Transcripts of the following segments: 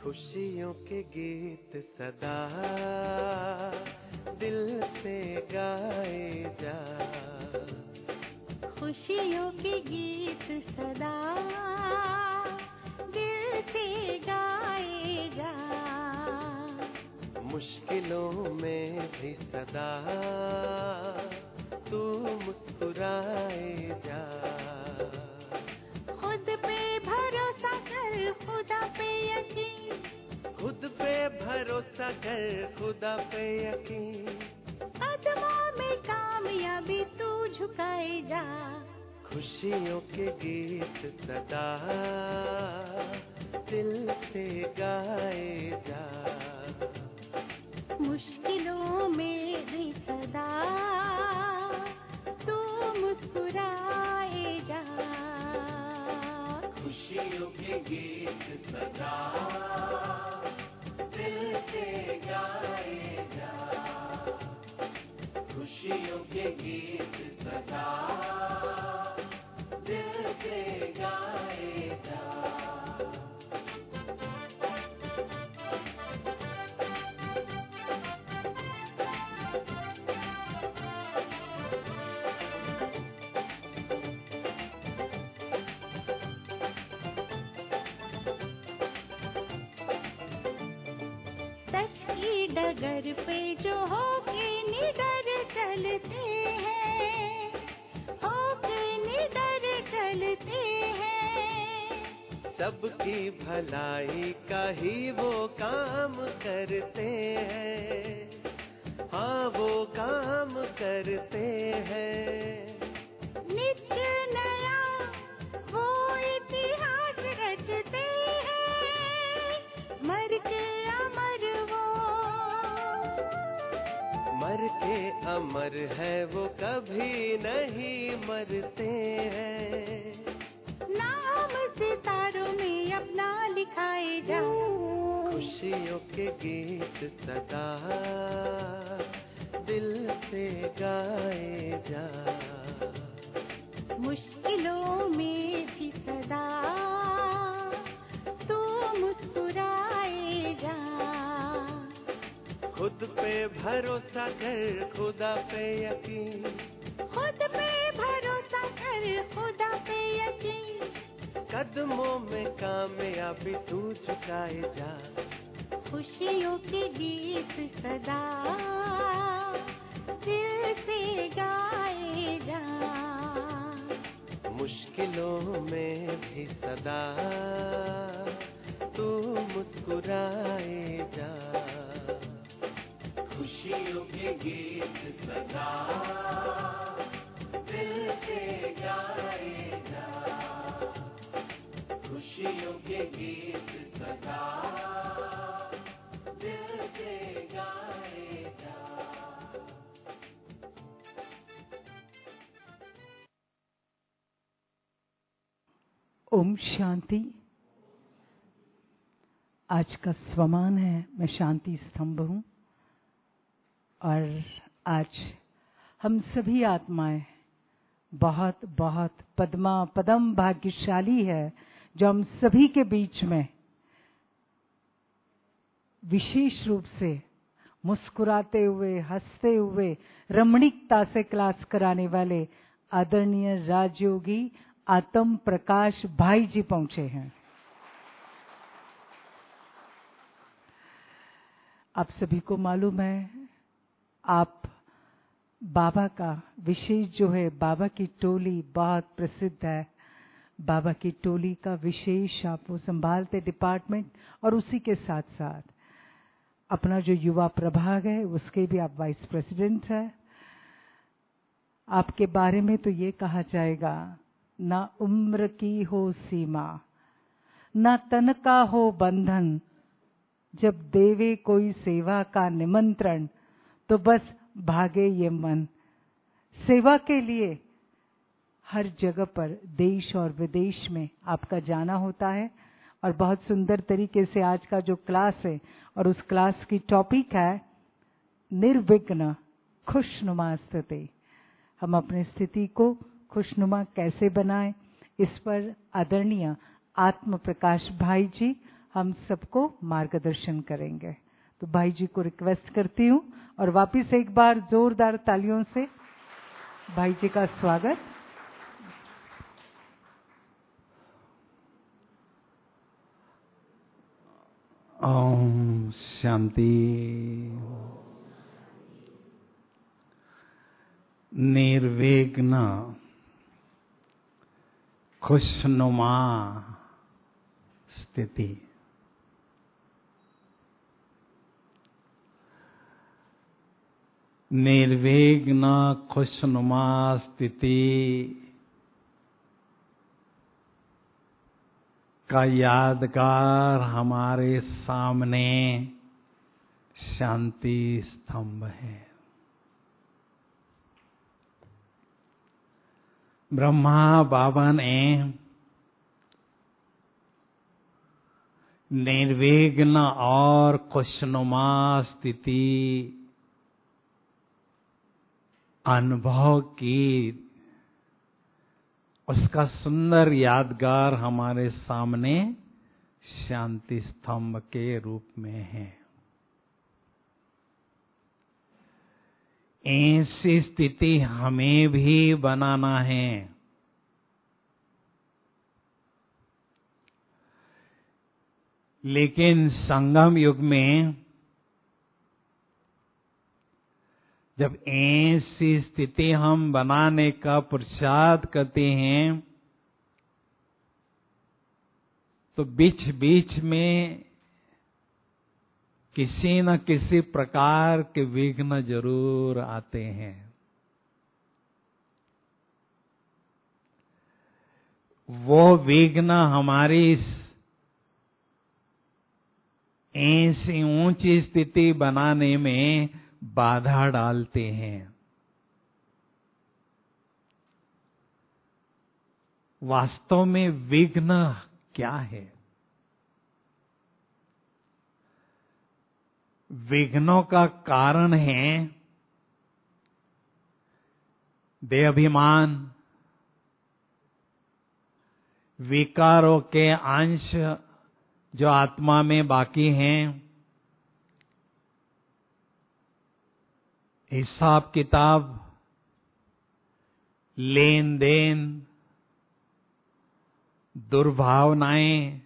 खुशियों के गीत सदा दिल से गाए जा, खुशियों के गीत सदा दिल से गाए जा, मुश्किलों में भी सदा तू मुस्कुराए जा, खुद पे भरोसा कर खुदा पे यकीन, खुद पे भरोसा कर खुदा पे यकीन, कदमों में कामयाबी तू झुकाए जा, खुशियों के गीत सदा दिल से गाए जा, मुश्किलों में भी सदा तू मुस्कुराए जा, खुशियों के गीत सदा दिल से गाए जा, खुशियों के गीत सदा दिल से गाए जा। डगर पे जो होके निडर चलते हैं, होके निडर चलते हैं, सबकी भलाई का ही वो काम करते हैं, हाँ वो काम करते हैं, नित्य नया वो इतिहास रचते हैं, मर के अमर वो, मर के अमर है वो कभी नहीं मरते हैं, नाम सितारों में अपना लिखाए जा, खुशियों के गीत सदा दिल से गाए जा, मुश्किलों में भी सदा तू मुस्कुराए जा, खुद पे भरोसा कर खुदा पे यकीन, खुद पे भरोसा कर खुदा पे यकीन, कदमों में कामयाबी तू झुकाए जा, खुशियों के गीत सदा दिल से गाए जा, मुश्किलों में भी सदा तू मुस्कुराए जा, खुशियों के गीत सदा दिल से गाए जा, खुशियों के गीत सदा दिल से गाए जा। ओम शांति। आज का स्वमान है मैं शांति स्तंभ हूँ, और आज हम सभी आत्माएं बहुत बहुत पदम भाग्यशाली है जो हम सभी के बीच में विशेष रूप से मुस्कुराते हुए हंसते हुए रमणीकता से क्लास कराने वाले आदरणीय राजयोगी आत्म प्रकाश भाई जी पहुंचे हैं। आप सभी को मालूम है, आप बाबा का विशेष जो है, बाबा की टोली बहुत प्रसिद्ध है, बाबा की टोली का विशेष आप वो संभालते डिपार्टमेंट, और उसी के साथ साथ अपना जो युवा प्रभाग है उसके भी आप वाइस प्रेसिडेंट है। आपके बारे में तो ये कहा जाएगा, ना उम्र की हो सीमा, ना तन का हो बंधन, जब देवे कोई सेवा का निमंत्रण तो बस भागे ये मन। सेवा के लिए हर जगह पर देश और विदेश में आपका जाना होता है, और बहुत सुंदर तरीके से आज का जो क्लास है, और उस क्लास की टॉपिक है निर्विघ्न खुशनुमा स्थिति। हम अपनी स्थिति को खुशनुमा कैसे बनाएं, इस पर आदरणीय आत्म प्रकाश भाई जी हम सबको मार्गदर्शन करेंगे। तो भाई जी को रिक्वेस्ट करती हूँ और वापस एक बार जोरदार तालियों से भाई जी का स्वागत। ओम शांति। निर्विघ्न खुशनुमा स्थिति। निर्विघ्न खुशनुमा स्थिति का यादगार हमारे सामने शांति स्तंभ है। ब्रह्मा बाबा ने निर्विघ्न और खुशनुमा स्थिति अनुभव की, उसका सुंदर यादगार हमारे सामने शांति स्तंभ के रूप में है। ऐसी स्थिति हमें भी बनाना है। लेकिन संगम युग में जब ऐसी स्थिति हम बनाने का पुरुषार्थ करते हैं तो बीच बीच में किसी न किसी प्रकार के विघ्न जरूर आते हैं। वो विघ्न हमारी ऐसी ऊंची स्थिति बनाने में बाधा डालते हैं। वास्तव में विघ्न क्या है? विघ्नों का कारण है देहाभिमान, विकारों के अंश जो आत्मा में बाकी हैं, हिसाब किताब, लेन देन, दुर्भावनाएं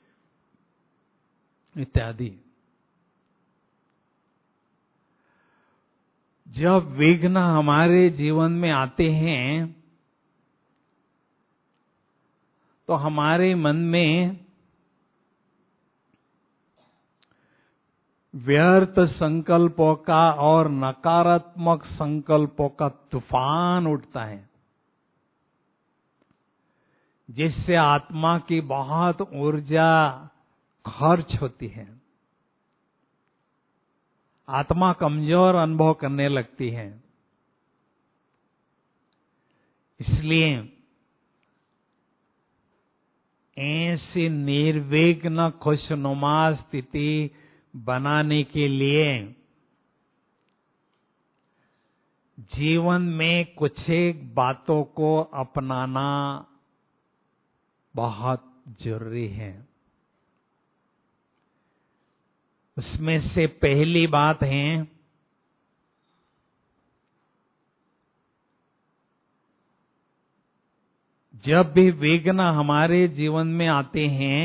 इत्यादि। जब विघ्न हमारे जीवन में आते हैं तो हमारे मन में व्यर्थ संकल्पों का और नकारात्मक संकल्पों का तूफान उठता है, जिससे आत्मा की बहुत ऊर्जा खर्च होती है। आत्मा कमजोर अनुभव करने लगती है। इसलिए ऐसी निर्विघ्न खुशनुमा स्थिति बनाने के लिए जीवन में कुछ एक बातों को अपनाना बहुत जरूरी है। उसमें से पहली बात है जब भी विघ्न हमारे जीवन में आते हैं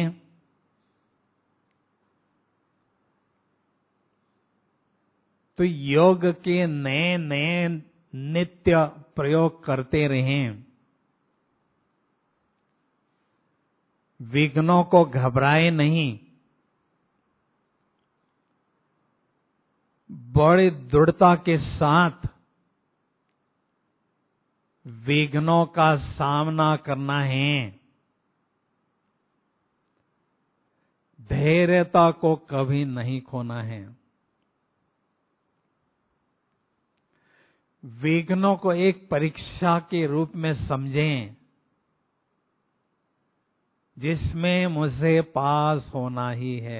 तो योग के नए नए नित्य प्रयोग करते रहें। विघ्नों को घबराए नहीं, बड़ी दृढ़ता के साथ विघ्नों का सामना करना है। धैर्यता को कभी नहीं खोना है। विघ्नों को एक परीक्षा के रूप में समझें, जिसमें मुझे पास होना ही है।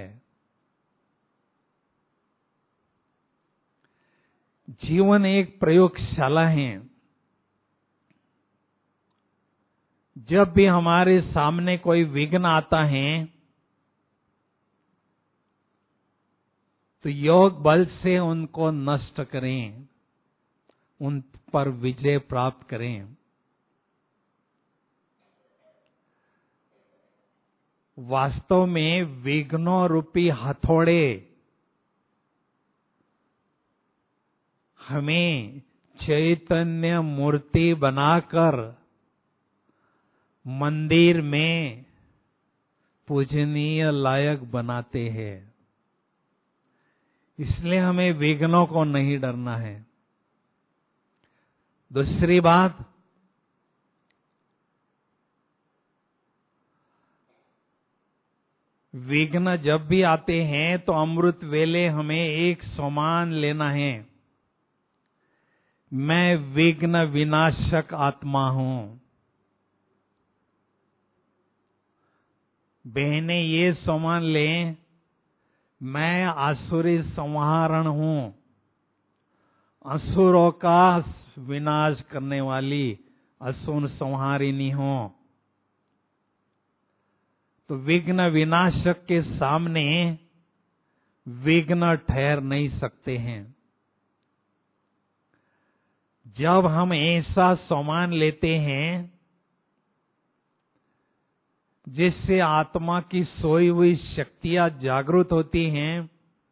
जीवन एक प्रयोगशाला है। जब भी हमारे सामने कोई विघ्न आता है तो योग बल से उनको नष्ट करें, उन पर विजय प्राप्त करें। वास्तव में विघ्नों रूपी हथौड़े हमें चैतन्य मूर्ति बनाकर मंदिर में पूजनीय लायक बनाते हैं। इसलिए हमें विघ्नों को नहीं डरना है। दूसरी बात, विघ्न जब भी आते हैं तो अमृत वेले हमें एक सम्मान लेना है। मैं विघ्न विनाशक आत्मा हूं। बहनें ये सम्मान लें, मैं आसुरी संहारण हूं, असुरों का विनाश करने वाली असुर संहारिणी हूं। तो विघ्न विनाशक के सामने विघ्न ठहर नहीं सकते हैं। जब हम ऐसा सम्मान लेते हैं जिससे आत्मा की सोई हुई शक्तियां जागृत होती हैं,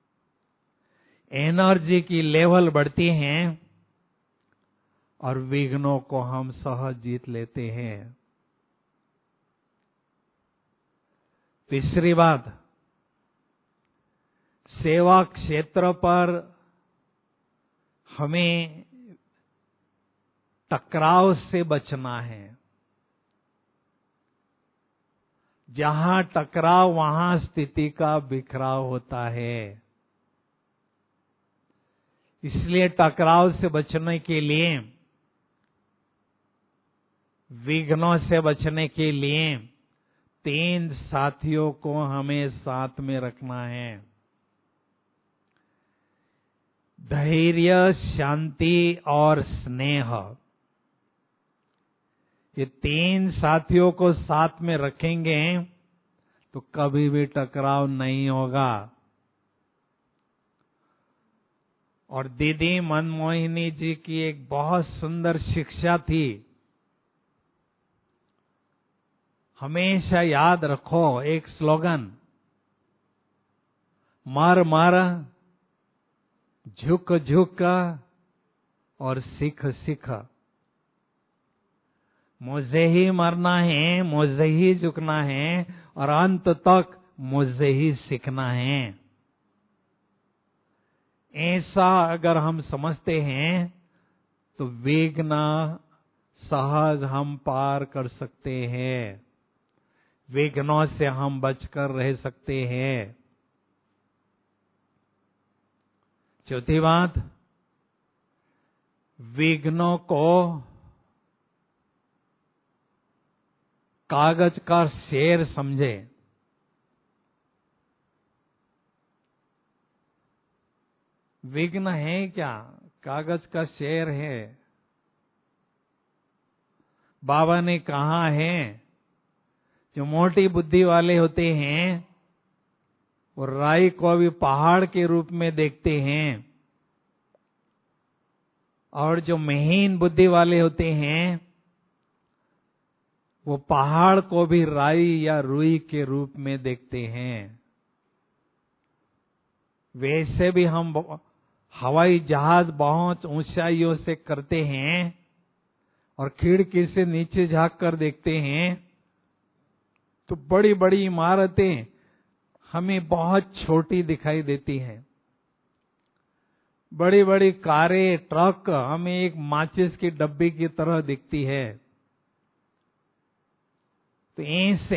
एनर्जी की लेवल बढ़ती हैं और विघ्नों को हम सहज जीत लेते हैं। तीसरी बात, सेवा क्षेत्र पर हमें टकराव से बचना है। जहां टकराव वहां स्थिति का बिखराव होता है। इसलिए टकराव से बचने के लिए, विघ्नों से बचने के लिए 3 साथियों को हमें साथ में रखना है। धैर्य, शांति और स्नेह। ये 3 साथियों को साथ में रखेंगे तो कभी भी टकराव नहीं होगा। और दीदी मनमोहिनी जी की एक बहुत सुंदर शिक्षा थी, हमेशा याद रखो एक स्लोगन, मर मर, झुक झुक और सीख सीख। मुझे ही मरना है, मुझे ही झुकना है और अंत तक मुझे ही सीखना है। ऐसा अगर हम समझते हैं तो विघ्न सहज हम पार कर सकते हैं, विघ्नों से हम बचकर रह सकते हैं। चौथी बात, विघ्नों को कागज का शेर समझे। विघ्न है क्या? कागज का शेर है। बाबा ने कहा है, जो मोटी बुद्धि वाले होते हैं वो राई को भी पहाड़ के रूप में देखते हैं, और जो महीन बुद्धि वाले होते हैं वो पहाड़ को भी राई या रुई के रूप में देखते हैं। वैसे भी हम हवाई जहाज बहुत ऊंचाइयों से करते हैं और खिड़की से नीचे झांक कर देखते हैं तो बड़ी बड़ी इमारतें हमें बहुत छोटी दिखाई देती हैं। बड़ी बड़ी कारें, ट्रक हमें एक माचिस की डब्बी की तरह दिखती है। तो ऐसे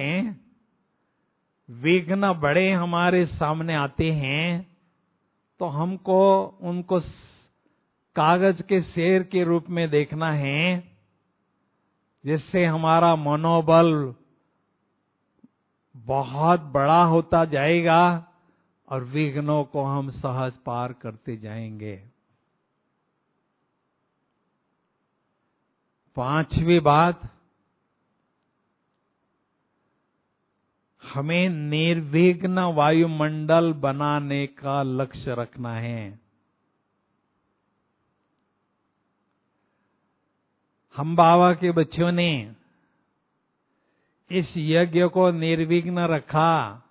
विघ्न बड़े हमारे सामने आते हैं तो हमको उनको कागज के शेर के रूप में देखना है, जिससे हमारा मनोबल बहुत बड़ा होता जाएगा और विघ्नों को हम सहज पार करते जाएंगे। 5वीं बात, हमें निर्विघ्न वायुमंडल बनाने का लक्ष्य रखना है। हम बाबा के बच्चों ने इस यज्ञ को निर्विघ्न रखा,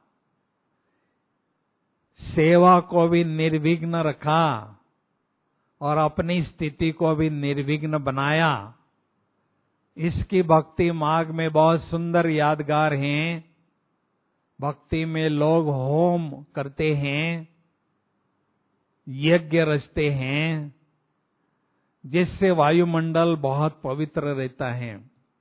सेवा को भी निर्विघ्न रखा और अपनी स्थिति को भी निर्विघ्न बनाया। इसकी भक्ति मार्ग में बहुत सुंदर यादगार हैं। भक्ति में लोग होम करते हैं, यज्ञ रचते हैं, जिससे वायुमंडल बहुत पवित्र रहता है।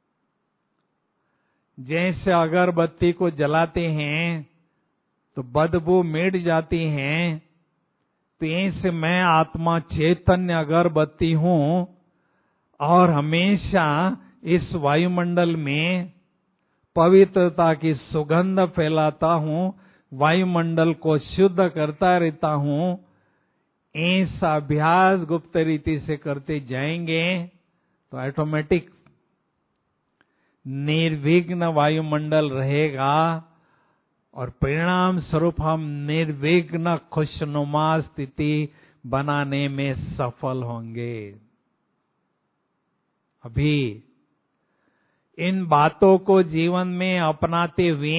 जैसे अगरबत्ती को जलाते हैं तो बदबू मिट जाती है, तो ऐसे मैं आत्मा चैतन्य अगरबत्ती हूं और हमेशा इस वायुमंडल में पवित्रता की सुगंध फैलाता हूं, वायुमंडल को शुद्ध करता रहता हूं। ऐसा अभ्यास गुप्त रीति से करते जाएंगे तो ऑटोमेटिक निर्विघ्न वायुमंडल रहेगा और परिणाम स्वरूप हम निर्विघ्न खुशनुमा स्थिति बनाने में सफल होंगे। अभी इन बातों को जीवन में अपनाते हुए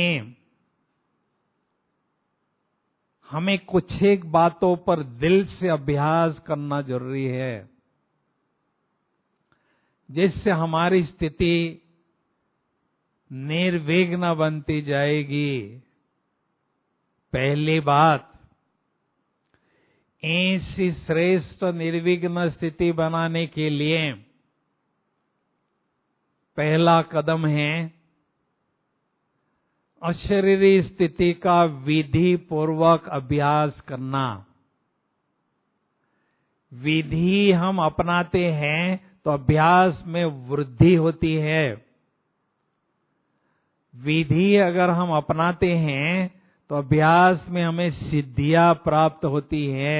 हमें कुछ एक बातों पर दिल से अभ्यास करना जरूरी है, जिससे हमारी स्थिति निर्विघ्न बनती जाएगी। पहली बात, ऐसी श्रेष्ठ निर्विघ्न स्थिति बनाने के लिए पहला कदम है अशरीरी स्थिति का विधि पूर्वक अभ्यास करना। विधि हम अपनाते हैं तो अभ्यास में वृद्धि होती है। विधि अगर हम अपनाते हैं तो अभ्यास में हमें सिद्धियां प्राप्त होती है।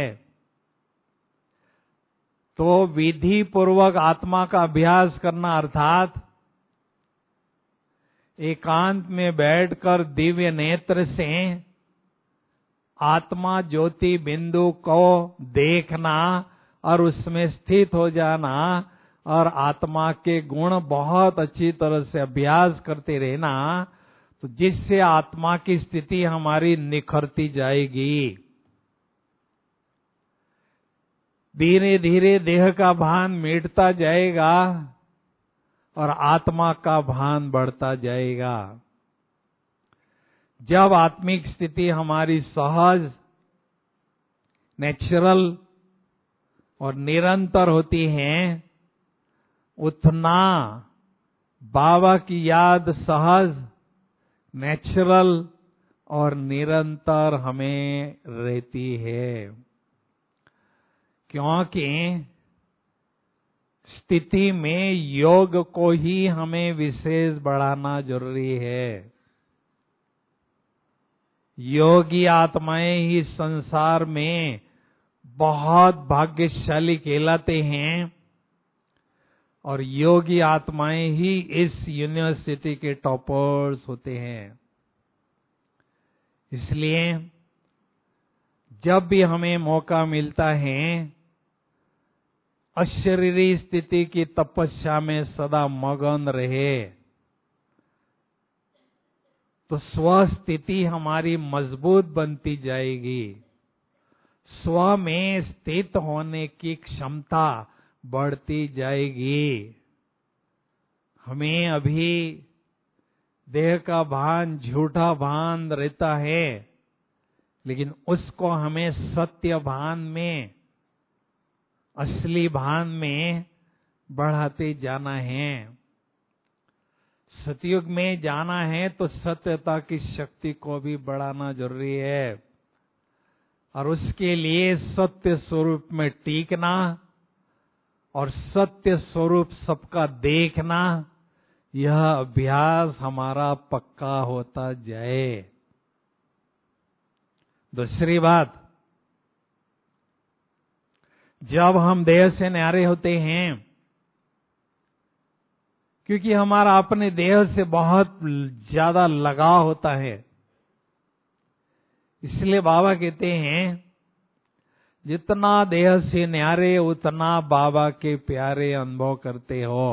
तो विधि पूर्वक आत्मा का अभ्यास करना अर्थात एकांत में बैठकर दिव्य नेत्र से आत्मा ज्योति बिंदु को देखना और उसमें स्थित हो जाना और आत्मा के गुण बहुत अच्छी तरह से अभ्यास करते रहना, तो जिससे आत्मा की स्थिति हमारी निखरती जाएगी। धीरे धीरे देह का भान मिटता जाएगा और आत्मा का भान बढ़ता जाएगा। जब आत्मिक स्थिति हमारी सहज, नेचुरल और निरंतर होती है, उतना बाबा की याद सहज, नेचुरल और निरंतर हमें रहती है। क्योंकि स्थिति में योग को ही हमें विशेष बढ़ाना जरूरी है। योगी आत्माएं ही संसार में बहुत भाग्यशाली कहलाते हैं और योगी आत्माएं ही इस यूनिवर्सिटी के टॉपर्स होते हैं। इसलिए जब भी हमें मौका मिलता है, अशरीरी स्थिति की तपस्या में सदा मगन रहे, तो स्वस्थिति हमारी मजबूत बनती जाएगी। स्व में स्थित होने की क्षमता बढ़ती जाएगी। हमें अभी देह का भान झूठा भान रहता है, लेकिन उसको हमें सत्य भान में, असली भान में बढ़ाते जाना है। सतयुग में जाना है तो सत्यता की शक्ति को भी बढ़ाना जरूरी है और उसके लिए सत्य स्वरूप में टीकना और सत्य स्वरूप सबका देखना, यह अभ्यास हमारा पक्का होता जाए। दूसरी बात, जब हम देह से न्यारे होते हैं, क्योंकि हमारा अपने देह से बहुत ज्यादा लगाव होता है, इसलिए बाबा कहते हैं जितना देह से न्यारे उतना बाबा के प्यारे अनुभव करते हो।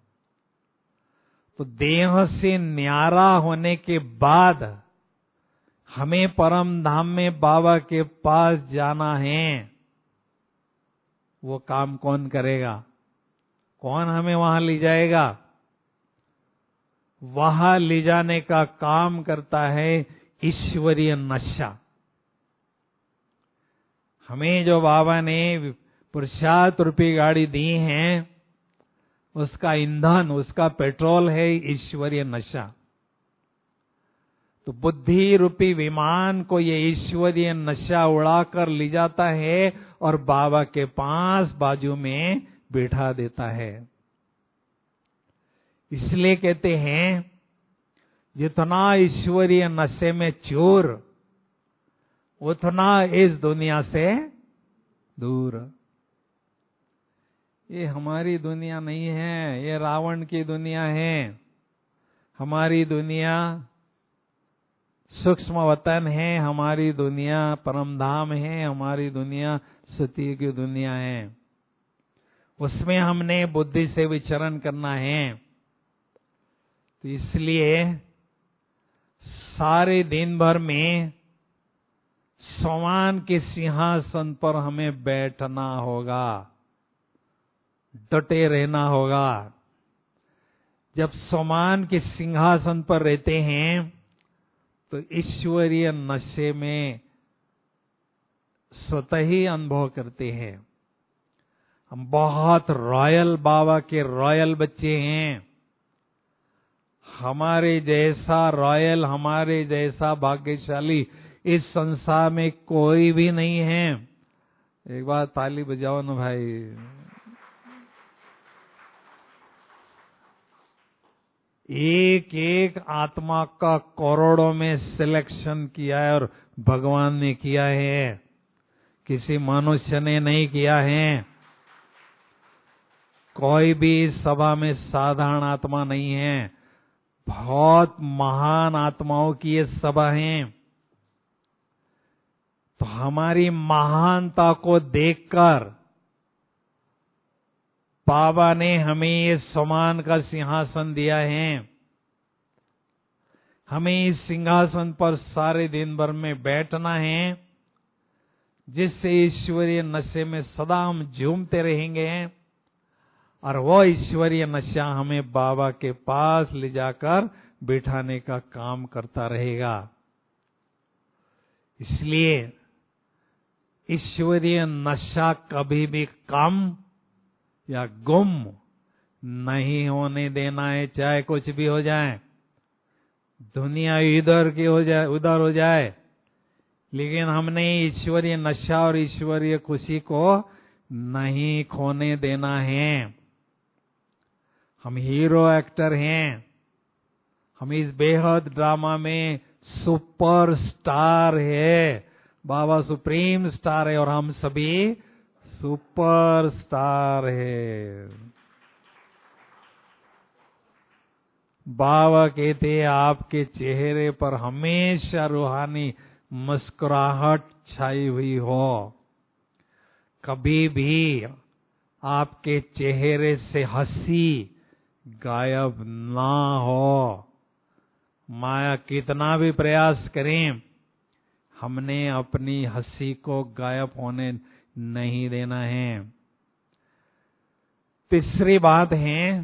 तो देह से न्यारा होने के बाद हमें परम धाम में बाबा के पास जाना है। वो काम कौन करेगा? कौन हमें वहां ले जाएगा? वहां ले जाने का काम करता है ईश्वरीय नशा। हमें जो बाबा ने पुरुषार्थ रूपी गाड़ी दी है, उसका ईंधन, उसका पेट्रोल है ईश्वरीय नशा। तो बुद्धि रूपी विमान को ये ईश्वरीय नशा उड़ाकर ले जाता है और बाबा के पास बाजू में बैठा देता है। इसलिए कहते हैं जितना ईश्वरीय नशे में चूर उतना इस दुनिया से दूर। ये हमारी दुनिया नहीं है, ये रावण की दुनिया है। हमारी दुनिया सूक्ष्म वतन है, हमारी दुनिया परम धाम है, हमारी दुनिया सत्य की दुनिया है। उसमें हमने बुद्धि से विचरण करना है। तो इसलिए सारे दिन भर में सोमान के सिंहासन पर हमें बैठना होगा, डटे रहना होगा। जब सोमान के सिंहासन पर रहते हैं तो ईश्वरीय नशे में स्वतः ही अनुभव करते हैं। हम बहुत रॉयल बाबा के रॉयल बच्चे हैं। हमारे जैसा रॉयल, हमारे जैसा भाग्यशाली इस संसार में कोई भी नहीं है। एक बार ताली बजाओ ना भाई। एक एक आत्मा का करोड़ों में सिलेक्शन किया है और भगवान ने किया है, किसी मनुष्य ने नहीं किया है। कोई भी इस सभा में साधारण आत्मा नहीं है, बहुत महान आत्माओं की ये सभा है। तो हमारी महानता को देखकर बाबा ने हमें ये सम्मान का सिंहासन दिया है। हमें इस सिंहासन पर सारे दिन भर में बैठना है, जिससे ईश्वरीय नशे में सदा हम झूमते रहेंगे और वो ईश्वरीय नशा हमें बाबा के पास ले जाकर बिठाने का काम करता रहेगा। इसलिए ईश्वरीय नशा कभी भी कम या गुम नहीं होने देना है, चाहे कुछ भी हो जाए। दुनिया इधर की हो जाए, उधर हो जाए, लेकिन हमने ईश्वरीय नशा और ईश्वरीय खुशी को नहीं खोने देना है। हम हीरो एक्टर हैं। हम इस बेहद ड्रामा में सुपर स्टार है। बाबा सुप्रीम स्टार है और हम सभी सुपर स्टार है। बाबा कहते हैं आपके चेहरे पर हमेशा रूहानी मुस्कुराहट छाई हुई हो। कभी भी आपके चेहरे से हंसी गायब ना हो। माया कितना भी प्रयास करें, हमने अपनी हंसी को गायब होने नहीं देना है। तीसरी बात है,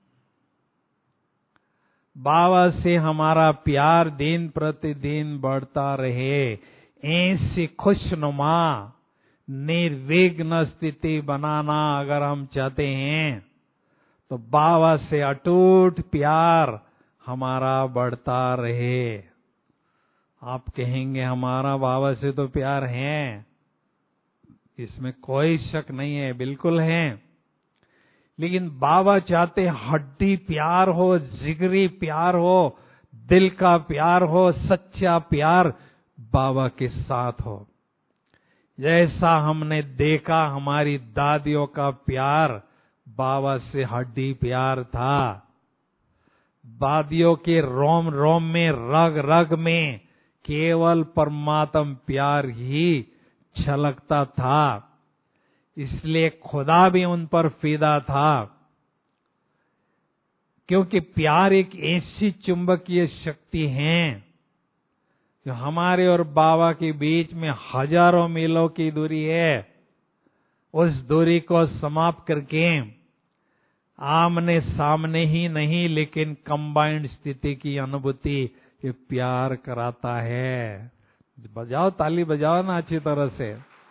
बाबा से हमारा प्यार दिन प्रतिदिन बढ़ता रहे। ऐसी खुशनुमा निर्विघ्न स्थिति बनाना अगर हम चाहते हैं तो बाबा से अटूट प्यार हमारा बढ़ता रहे। आप कहेंगे हमारा बाबा से तो प्यार है, इसमें कोई शक नहीं है, बिल्कुल है। लेकिन बाबा चाहते हड्डी प्यार हो, जिगरी प्यार हो, दिल का प्यार हो, सच्चा प्यार बाबा के साथ हो। जैसा हमने देखा हमारी दादियों का प्यार बाबा से हड्डी प्यार था। दादियों के रोम रोम में, रग रग में केवल परमात्म प्यार ही छलकता था। इसलिए खुदा भी उन पर फिदा था, क्योंकि प्यार एक ऐसी चुंबकीय शक्ति है जो हमारे और बाबा के बीच में हजारों मीलों की दूरी है। उस दूरी को समाप्त करके आमने सामने ही नहीं, लेकिन कंबाइंड स्थिति की अनुभूति ये प्यार कराता है। बजाओ, ताली बजाओ ना अच्छी तरह से।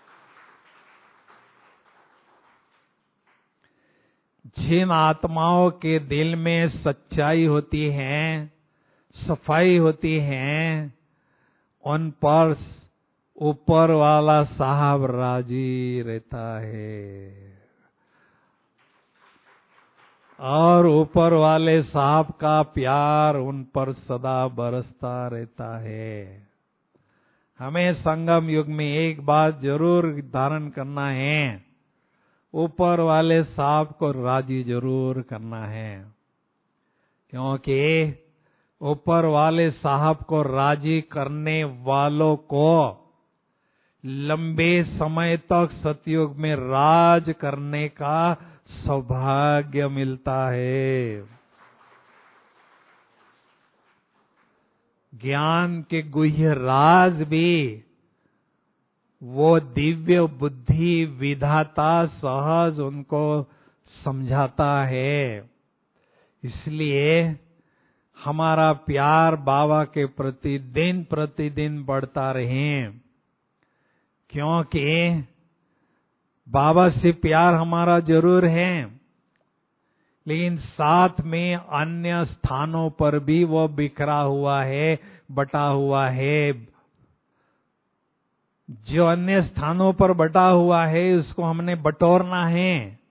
जिन आत्माओं के दिल में सच्चाई होती है, सफाई होती है, उन पर ऊपर वाला साहब राजी रहता है, और ऊपर वाले साहब का प्यार उन पर सदा बरसता रहता है। हमें संगम युग में एक बात जरूर धारण करना है, ऊपर वाले साहब को राजी जरूर करना है, क्योंकि ऊपर वाले साहब को राजी करने वालों को लंबे समय तक सतयुग में राज करने का सौभाग्य मिलता है। ज्ञान के गुह्य राज भी वो दिव्य बुद्धि विधाता सहज उनको समझाता है। इसलिए हमारा प्यार बाबा के प्रति दिन प्रतिदिन बढ़ता रहे, क्योंकि बाबा से प्यार हमारा जरूर है, लेकिन साथ में अन्य स्थानों पर भी वो बिखरा हुआ है, बटा हुआ है। जो अन्य स्थानों पर बटा हुआ है उसको हमने बटोरना है,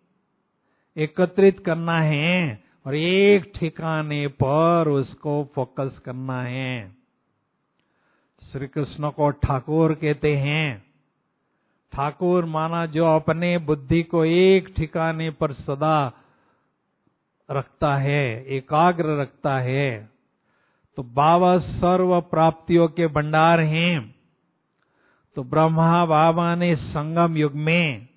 एकत्रित करना है और एक ठिकाने पर उसको फोकस करना है। श्री कृष्ण को ठाकुर कहते हैं। ठाकुर माना जो अपने बुद्धि को एक ठिकाने पर सदा रखता है, एकाग्र रखता है। तो बाबा सर्व प्राप्तियों के भंडार हैं। तो ब्रह्मा बाबा ने संगम युग में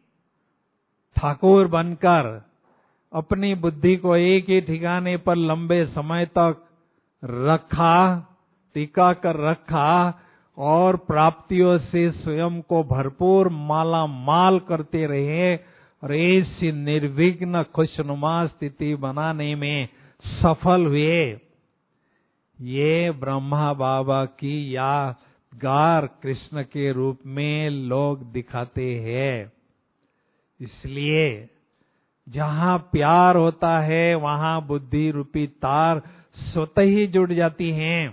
ठाकुर बनकर अपनी बुद्धि को एक ही ठिकाने पर लंबे समय तक रखा, टिका कर रखा और प्राप्तियों से स्वयं को भरपूर माला माल करते रहे और ऐसी निर्विघ्न खुशनुमा स्थिति बनाने में सफल हुए। ये ब्रह्मा बाबा की यादगार कृष्ण के रूप में लोग दिखाते हैं। इसलिए जहां प्यार होता है वहां बुद्धि रूपी तार स्वतः ही जुड़ जाती हैं।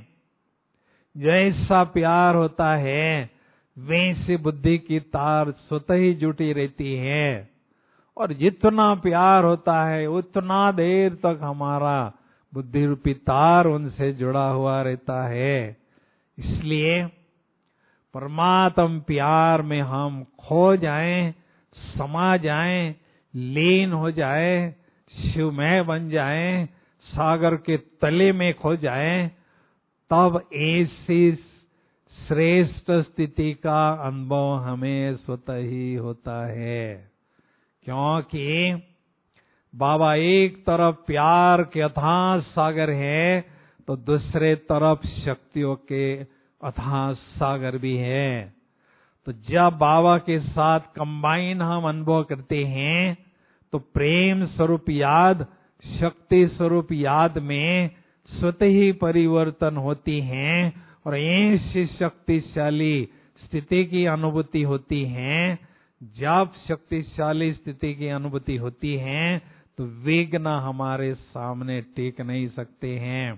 जैसा प्यार होता है वैसे बुद्धि की तार स्वतः ही जुटी रहती है, और जितना प्यार होता है उतना देर तक हमारा बुद्धि रूपी तार उनसे जुड़ा हुआ रहता है। इसलिए परमात्म प्यार में हम खो जाएं, समा जाएं, लीन हो जाएं, शिवमय बन जाएं, सागर के तले में खो जाएं, तब ऐसी श्रेष्ठ स्थिति का अनुभव हमें स्वतः ही होता है। क्योंकि बाबा एक तरफ प्यार के अथाह सागर है तो दूसरे तरफ शक्तियों के अथाह सागर भी है। तो जब बाबा के साथ कंबाइन हम अनुभव करते हैं तो प्रेम स्वरूप याद, शक्ति स्वरूप याद में स्वतः ही परिवर्तन होती हैं और ऐसी शक्तिशाली स्थिति की अनुभूति होती है। जब शक्तिशाली स्थिति की अनुभूति होती है तो विघ्न हमारे सामने टिक नहीं सकते हैं।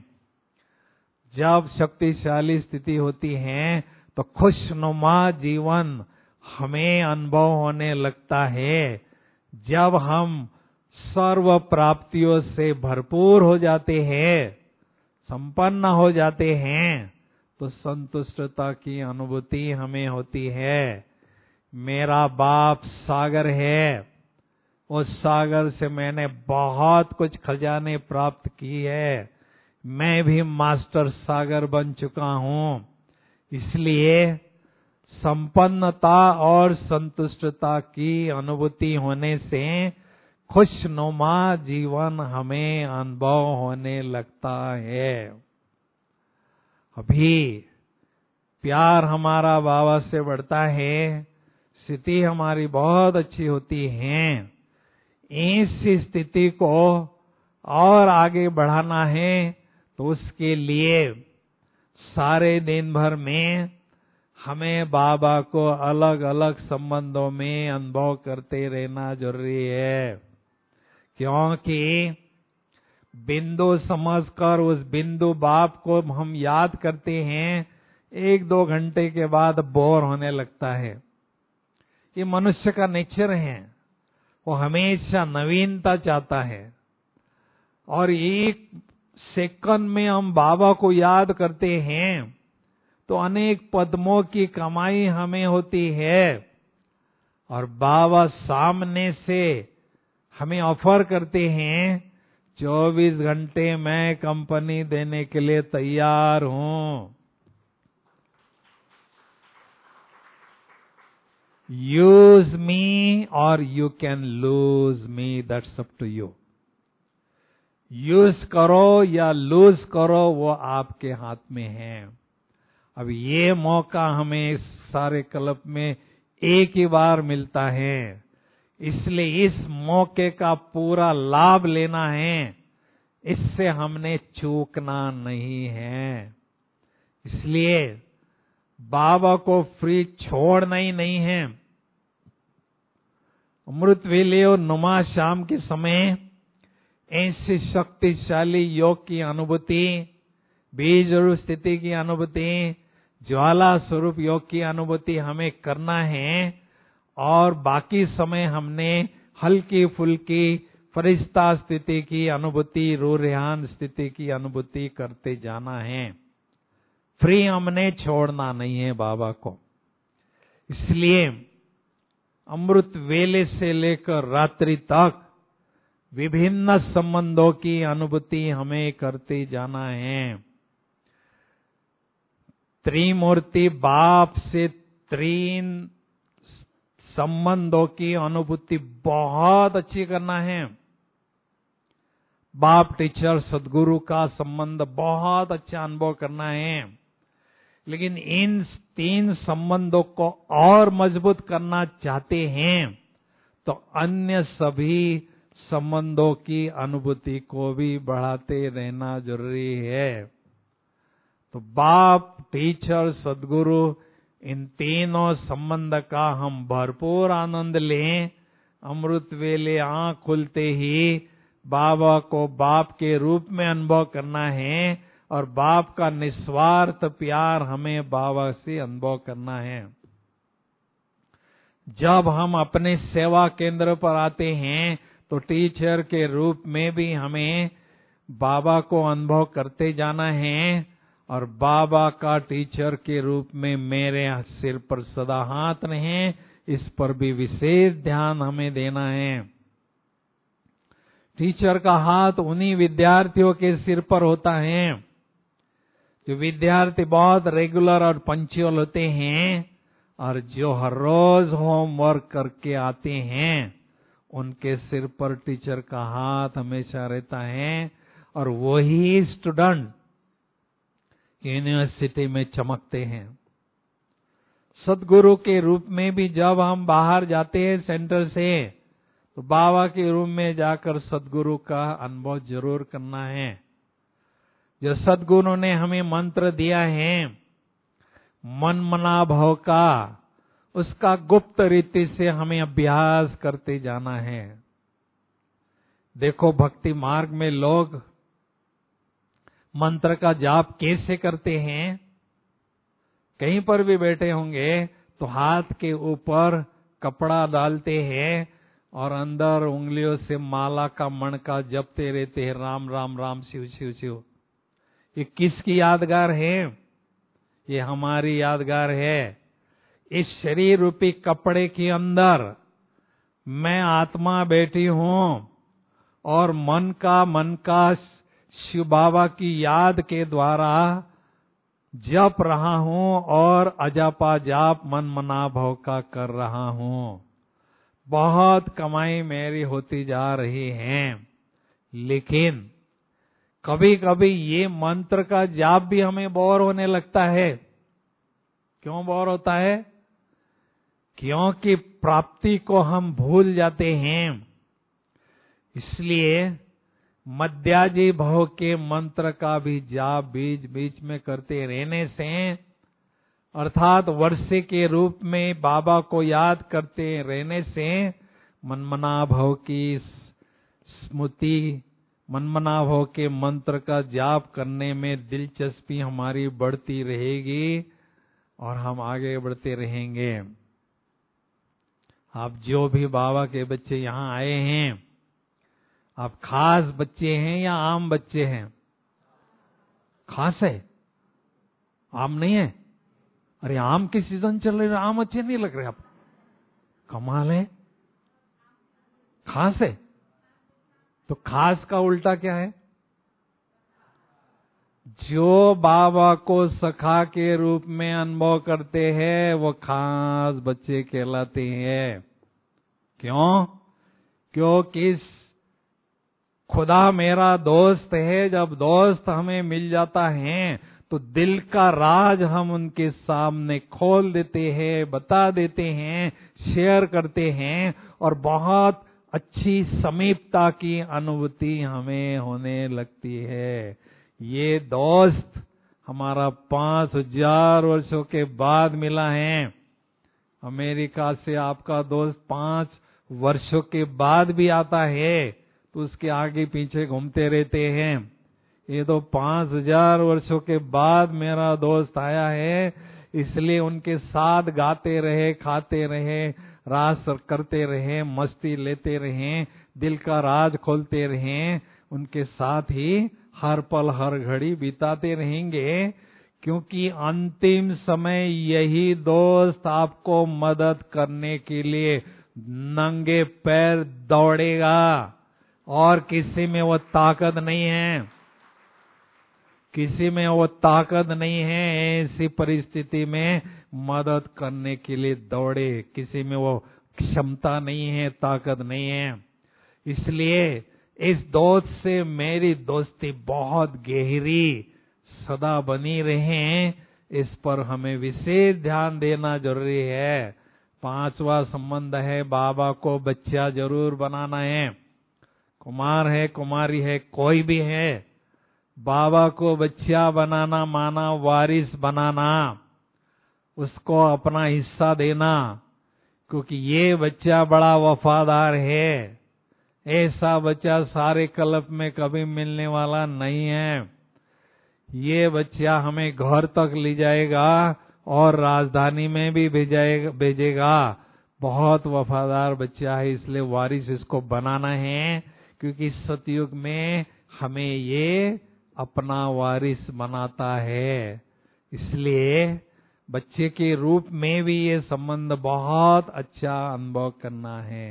जब शक्तिशाली स्थिति होती है तो खुशनुमा जीवन हमें अनुभव होने लगता है। जब हम सर्व प्राप्तियों से भरपूर हो जाते हैं, संपन्न हो जाते हैं, तो संतुष्टता की अनुभूति हमें होती है। मेरा बाप सागर है, उस सागर से मैंने बहुत कुछ खजाने प्राप्त की है। मैं भी मास्टर सागर बन चुका हूँ। इसलिए संपन्नता और संतुष्टता की अनुभूति होने से खुशनुमा जीवन हमें अनुभव होने लगता है। अभी प्यार हमारा बाबा से बढ़ता है, स्थिति हमारी बहुत अच्छी होती है। इस स्थिति को और आगे बढ़ाना है तो उसके लिए सारे दिन भर में हमें बाबा को अलग अलग संबंधों में अनुभव करते रहना जरूरी है, क्योंकि बिंदु समझकर उस बिंदु बाप को हम याद करते हैं, 1-2 घंटे के बाद बोर होने लगता है। ये मनुष्य का नेचर है, वो हमेशा नवीनता चाहता है। और 1 सेकंड में हम बाबा को याद करते हैं तो अनेक पद्मों की कमाई हमें होती है। और बाबा सामने से हमें ऑफर करते हैं, 24 घंटे मैं कंपनी देने के लिए तैयार हूं। यूज मी और you can lose me, that's up to you. Use करो या लूज करो, वो आपके हाथ में है। अब ये मौका हमें इस सारे कल्प में एक ही बार मिलता है, इसलिए इस मौके का पूरा लाभ लेना है, इससे हमने चूकना नहीं है। इसलिए बाबा को फ्री छोड़ना ही नहीं है। अमृत वेले और नुमा शाम के समय ऐसी शक्तिशाली योग की अनुभूति, बीज रूप स्थिति की अनुभूति, ज्वाला स्वरूप योग की अनुभूति हमें करना है। और बाकी समय हमने हल्की फुल्की फरिश्ता स्थिति की अनुभूति, रूह-रेहान स्थिति की अनुभूति करते जाना है। फ्री हमने छोड़ना नहीं है बाबा को। इसलिए अमृत वेले से लेकर रात्रि तक विभिन्न संबंधों की अनुभूति हमें करते जाना है। त्रिमूर्ति बाप से 3 संबंधों की अनुभूति बहुत अच्छी करना है। बाप टीचर सदगुरु का संबंध बहुत अच्छा अनुभव करना है। लेकिन इन 3 संबंधों को और मजबूत करना चाहते हैं तो अन्य सभी संबंधों की अनुभूति को भी बढ़ाते रहना जरूरी है। तो बाप, टीचर, सदगुरु, इन तीनों संबंध का हम भरपूर आनंद लें। अमृत वेले आंख खुलते ही बाबा को बाप के रूप में अनुभव करना है और बाप का निस्वार्थ प्यार हमें बाबा से अनुभव करना है। जब हम अपने सेवा केंद्र पर आते हैं तो टीचर के रूप में भी हमें बाबा को अनुभव करते जाना है। और बाबा का टीचर के रूप में मेरे सिर पर सदा हाथ रहें, इस पर भी विशेष ध्यान हमें देना है। टीचर का हाथ उन्हीं विद्यार्थियों के सिर पर होता है जो विद्यार्थी बहुत रेगुलर और पंक्चुअल होते हैं और जो हर रोज होमवर्क करके आते हैं, उनके सिर पर टीचर का हाथ हमेशा रहता है। और वही स्टूडेंट यूनिवर्सिटी में चमकते हैं। सदगुरु के रूप में भी जब हम बाहर जाते हैं सेंटर से, तो बाबा के रूम में जाकर सदगुरु का अनुभव जरूर करना है। जो सदगुरु ने हमें मंत्र दिया है मन मना भव का, उसका गुप्त रीति से हमें अभ्यास करते जाना है। देखो भक्ति मार्ग में लोग मंत्र का जाप कैसे करते हैं। कहीं पर भी बैठे होंगे तो हाथ के ऊपर कपड़ा डालते हैं और अंदर उंगलियों से माला का मणका जपते रहते हैं, राम राम राम शिव शिव शिव। ये किसकी यादगार है? ये हमारी यादगार है। इस शरीर रूपी कपड़े के अंदर मैं आत्मा बैठी हूं और मन का शिव बाबा की याद के द्वारा जप रहा हूं और अजापा जाप मन मना भव का कर रहा हूं। बहुत कमाई मेरी होती जा रही है, लेकिन कभी कभी ये मंत्र का जाप भी हमें बोर होने लगता है। क्यों बोर होता है? क्योंकि प्राप्ति को हम भूल जाते हैं। इसलिए मध्याजी भव के मंत्र का भी जाप बीच बीच में करते रहने से, अर्थात वर्षे के रूप में बाबा को याद करते रहने से मनमना भव की स्मृति, मनमना भव के मंत्र का जाप करने में दिलचस्पी हमारी बढ़ती रहेगी और हम आगे बढ़ते रहेंगे। आप जो भी बाबा के बच्चे यहाँ आए हैं, आप खास बच्चे हैं या आम बच्चे हैं? खास है, आम नहीं है। अरे आम के सीजन चल रहे, आम अच्छे नहीं लग रहे आप? कमाल है, खास है। तो खास का उल्टा क्या है? जो बाबा को सखा के रूप में अनुभव करते हैं वो खास बच्चे कहलाते हैं। क्यों? क्योंकि खुदा मेरा दोस्त है। जब दोस्त हमें मिल जाता है तो दिल का राज हम उनके सामने खोल देते हैं, बता देते हैं, शेयर करते हैं और बहुत अच्छी समीपता की अनुभूति हमें होने लगती है। ये दोस्त हमारा 5000 वर्षों के बाद मिला है। अमेरिका से आपका दोस्त 5 वर्षों के बाद भी आता है तो उसके आगे पीछे घूमते रहते हैं। ये तो 5000 वर्षों के बाद मेरा दोस्त आया है, इसलिए उनके साथ गाते रहे, खाते रहे, रास करते रहे, मस्ती लेते रहे, दिल का राज खोलते रहे, उनके साथ ही हर पल हर घड़ी बिताते रहेंगे। क्योंकि अंतिम समय यही दोस्त आपको मदद करने के लिए नंगे पैर दौड़ेगा और किसी में वो ताकत नहीं है, किसी में वो ताकत नहीं है। ऐसी परिस्थिति में मदद करने के लिए दौड़े, किसी में वो क्षमता नहीं है, ताकत नहीं है। इसलिए इस दोस्त से मेरी दोस्ती बहुत गहरी सदा बनी रहे, इस पर हमें विशेष ध्यान देना जरूरी है। 5वां संबंध है, बाबा को बच्चा जरूर बनाना है। कुमार है, कुमारी है, कोई भी है, बाबा को बच्चा बनाना माना वारिस बनाना, उसको अपना हिस्सा देना। क्योंकि ये बच्चा बड़ा वफादार है, ऐसा बच्चा सारे कल्प में कभी मिलने वाला नहीं है। ये बच्चा हमें घर तक ले जाएगा और राजधानी में भी भेजेगा। बहुत वफादार बच्चा है, इसलिए वारिस इसको बनाना है। क्योंकि सतयुग में हमें ये अपना वारिस बनाता है, इसलिए बच्चे के रूप में भी ये संबंध बहुत अच्छा अनुभव करना है।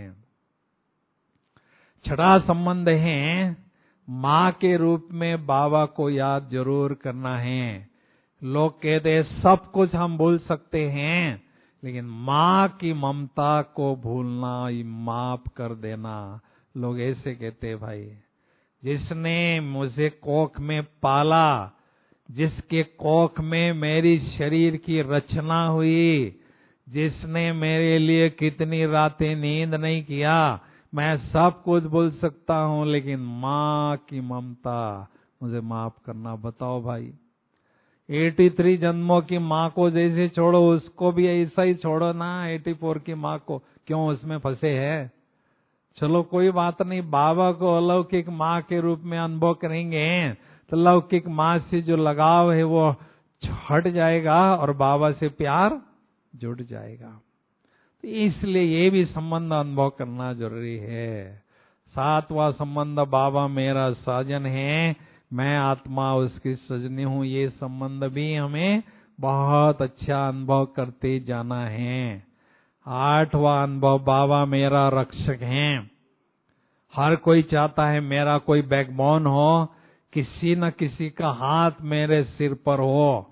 6वां संबंध है, माँ के रूप में बाबा को याद जरूर करना है। लोग कहते हैं सब कुछ हम भूल सकते हैं, लेकिन माँ की ममता को भूलना, माफ कर देना। लोग ऐसे कहते हैं, भाई जिसने मुझे कोख में पाला, जिसके कोख में मेरी शरीर की रचना हुई, जिसने मेरे लिए कितनी रातें नींद नहीं किया, मैं सब कुछ भूल सकता हूं, लेकिन माँ की ममता मुझे माफ करना। बताओ भाई, 83 जन्मों की माँ को जैसे छोड़ो, उसको भी ऐसा ही छोड़ो ना। 84 की माँ को क्यों उसमें फंसे है? चलो कोई बात नहीं, बाबा को अलौकिक माँ के रूप में अनुभव करेंगे तो लौकिक माँ से जो लगाव है वो हट जाएगा और बाबा से प्यार जुड़ जाएगा। तो इसलिए ये भी संबंध अनुभव करना जरूरी है। 7वां संबंध, बाबा मेरा साजन है, मैं आत्मा उसकी सजनी हूँ। ये संबंध भी हमें बहुत अच्छा अनुभव करते जाना है। 8वां अनुभव, बाबा मेरा रक्षक है। हर कोई चाहता है मेरा कोई बैकबोन हो, किसी न किसी का हाथ मेरे सिर पर हो।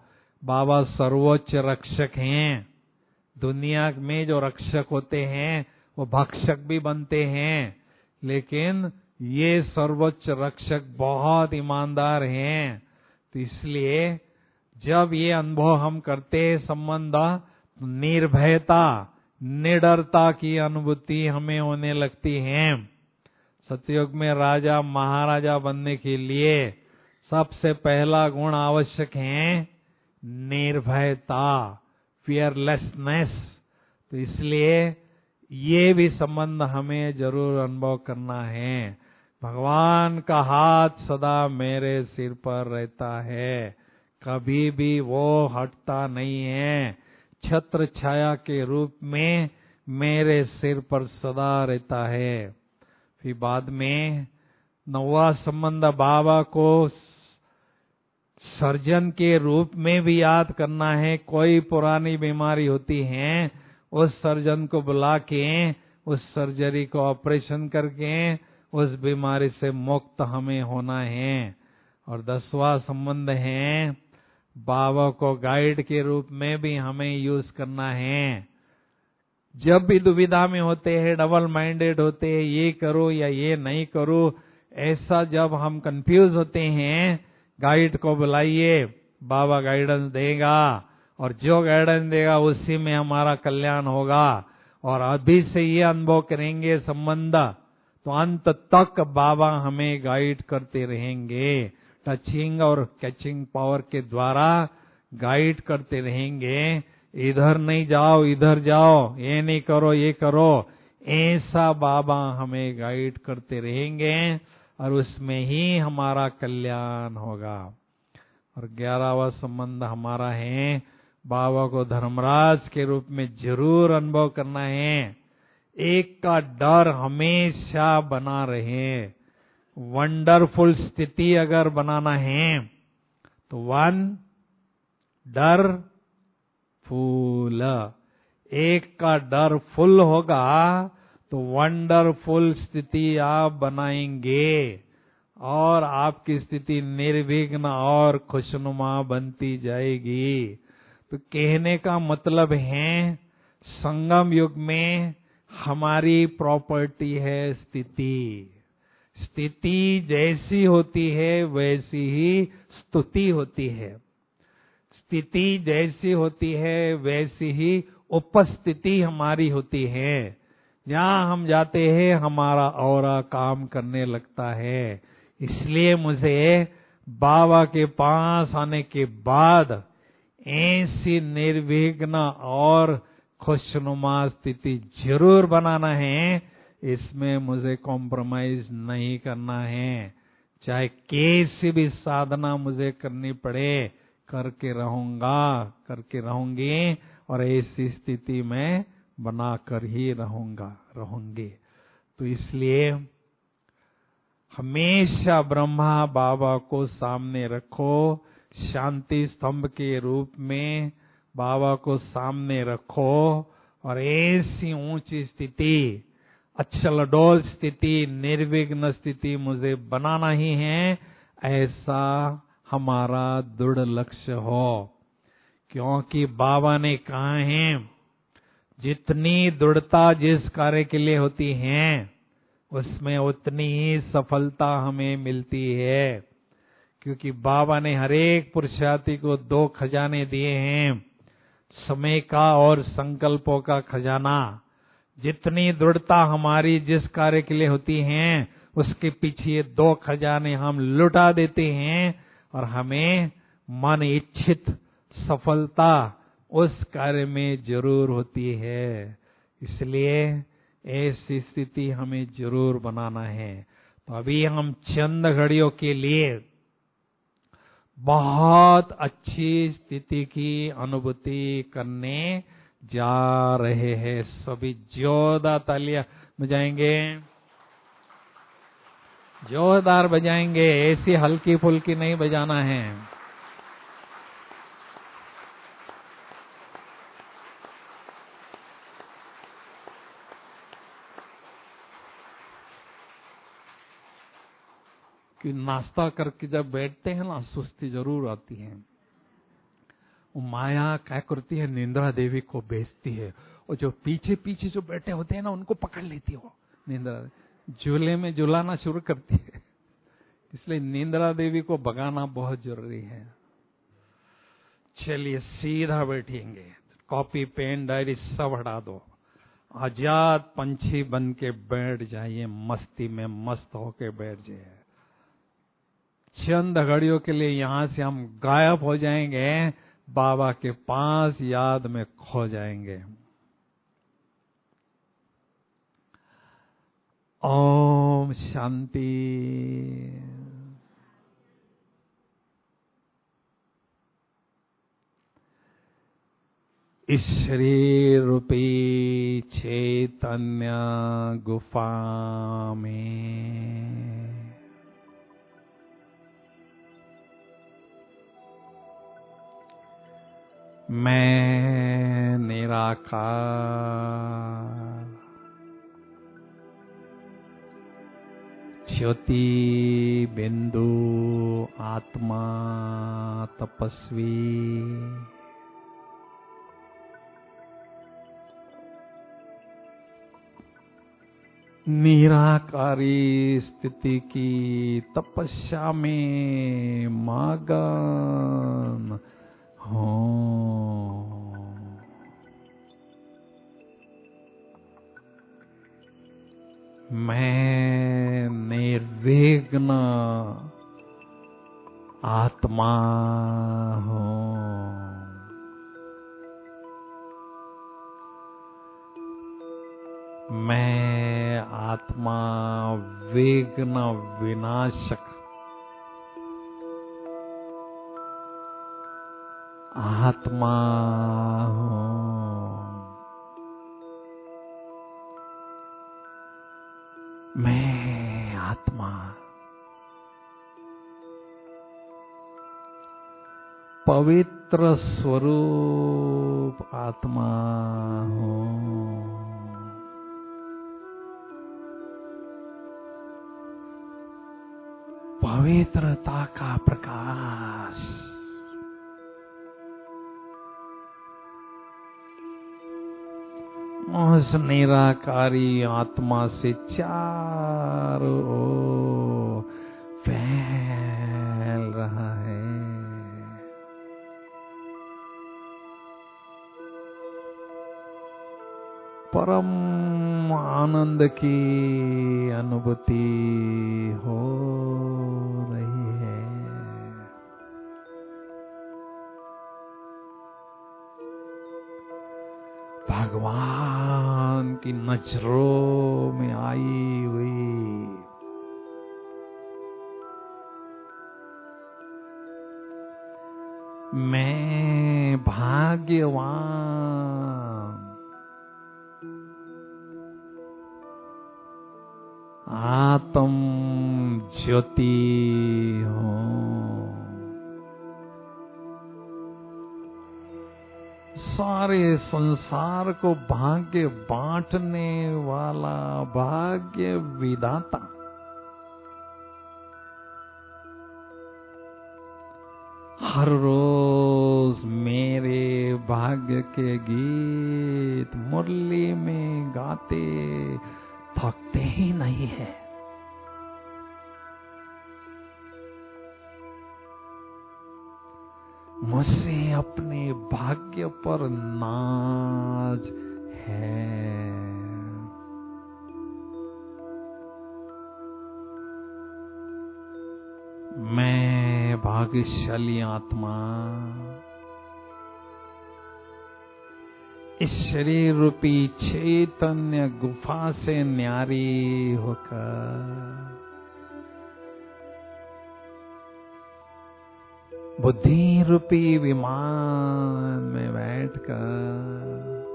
बाबा सर्वोच्च रक्षक हैं। दुनिया में जो रक्षक होते हैं वो भक्षक भी बनते हैं, लेकिन ये सर्वोच्च रक्षक बहुत ईमानदार हैं। तो इसलिए जब ये अनुभव हम करते हैं संबंध, निर्भयता, निडरता की अनुभूति हमें होने लगती है। सतयुग में राजा महाराजा बनने के लिए सबसे पहला गुण आवश्यक है निर्भयता, फियरलेसनेस। तो इसलिए ये भी संबंध हमें जरूर अनुभव करना है। भगवान का हाथ सदा मेरे सिर पर रहता है, कभी भी वो हटता नहीं है। छत्र छाया के रूप में मेरे सिर पर सदा रहता है। फिर बाद में 9वां संबंध बाबा को सर्जन के रूप में भी याद करना है। कोई पुरानी बीमारी होती है, उस सर्जन को बुला के उस सर्जरी को ऑपरेशन करके उस बीमारी से मुक्त हमें होना है। और 10वां संबंध है बाबा को गाइड के रूप में भी हमें यूज करना है। जब भी दुविधा में होते हैं, डबल माइंडेड होते हैं, ये करो या ये नहीं करो, ऐसा जब हम कंफ्यूज होते हैं, गाइड को बुलाइए, बाबा गाइडेंस देगा और जो गाइडेंस देगा उसी में हमारा कल्याण होगा। और अभी से ये अनुभव करेंगे संबंध, तो अंत तक बाबा हमें गाइड करते रहेंगे। टचिंग और कैचिंग पावर के द्वारा गाइड करते रहेंगे। इधर नहीं जाओ, इधर जाओ, ये नहीं करो, ये करो, ऐसा बाबा हमें गाइड करते रहेंगे और उसमें ही हमारा कल्याण होगा। और 11वां संबंध हमारा है बाबा को धर्मराज के रूप में जरूर अनुभव करना है। एक का डर हमेशा बना रहे। वंडरफुल स्थिति अगर बनाना है तो वन डर फूल, एक का डर फुल होगा तो वंडरफुल स्थिति आप बनाएंगे और आपकी स्थिति निर्विघ्न और खुशनुमा बनती जाएगी। तो कहने का मतलब है संगम युग में हमारी प्रॉपर्टी है स्थिति। स्थिति जैसी होती है वैसी ही स्तुति होती है। स्थिति जैसी होती है वैसी ही उपस्थिति हमारी होती है। जहाँ हम जाते हैं हमारा औरा काम करने लगता है। इसलिए मुझे बाबा के पास आने के बाद ऐसी निर्विघ्न और खुशनुमा स्थिति जरूर बनाना है। इसमें मुझे कॉम्प्रोमाइज नहीं करना है। चाहे कैसी भी साधना मुझे करनी पड़े, करके रहूंगी और ऐसी स्थिति में बनाकर ही रहूंगे। तो इसलिए हमेशा ब्रह्मा बाबा को सामने रखो, शांति स्तंभ के रूप में बाबा को सामने रखो और ऐसी ऊंची स्थिति, अचल अडोल स्थिति, निर्विघ्न स्थिति मुझे बनाना ही है, ऐसा हमारा दृढ़ लक्ष्य हो। क्योंकि बाबा ने कहा है जितनी दृढ़ता जिस कार्य के लिए होती है उसमें उतनी ही सफलता हमें मिलती है। क्योंकि बाबा ने हर एक पुरुषार्थी को 2 खजाने दिए हैं, समय का और संकल्पों का खजाना। जितनी दृढ़ता हमारी जिस कार्य के लिए होती है उसके पीछे 2 खजाने हम लुटा देते हैं और हमें मन इच्छित सफलता उस कार्य में जरूर होती है। इसलिए ऐसी स्थिति हमें जरूर बनाना है। तो अभी हम चंद घड़ियों के लिए बहुत अच्छी स्थिति की अनुभूति करने जा रहे हैं। सभी जोरदार तालियां बजाएंगे, जोरदार बजाएंगे, ऐसी हल्की फुल्की नहीं बजाना है। कि नाश्ता करके जब बैठते हैं ना सुस्ती जरूर आती है। वो माया क्या करती है, निंद्रा देवी को बेचती है, और जो पीछे पीछे जो बैठे होते हैं ना, उनको पकड़ लेती है वो निंद्रा, झूले में झुलाना शुरू करती है। इसलिए निंद्रा देवी को भगाना बहुत जरूरी है। चलिए सीधा बैठेंगे, कॉपी पेन डायरी सब हटा दो, आजाद पंछी बन के बैठ जाइए, मस्ती में मस्त होके बैठ जाइए। चंद घड़ियों के लिए यहां से हम गायब हो जाएंगे, बाबा के पास याद में खो जाएंगे। ओम शांति। इस शरीर रूपी चैतन्य गुफा में मैं निराकार ज्योति बिंदु आत्मा तपस्वी निराकारी स्थिति की तपस्या में मगन हूँ। मैं निर्विघ्न आत्मा हूँ। मैं आत्मा विघ्न विनाशक आत्मा हूँ। मैं आत्मा पवित्र स्वरूप आत्मा हूँ। पवित्रता का प्रकाश उस निराकारी आत्मा से चारों ओर फैल रहा है। परम आनंद की अनुभूति हो रही है। भगवान की नजरों में आई हुई मैं भाग्यवान आत्म ज्योति हूँ। सारे संसार को भाग्य बांटने वाला भाग्य विधाता हर रोज मेरे भाग्य के गीत मुरली में गाते थकते ही नहीं है। मुझसे अपने भाग्य पर नाज है। मैं भाग्यशाली आत्मा इस शरीर रूपी चैतन्य गुफा से न्यारी होकर बुद्धि रूपी विमान में बैठकर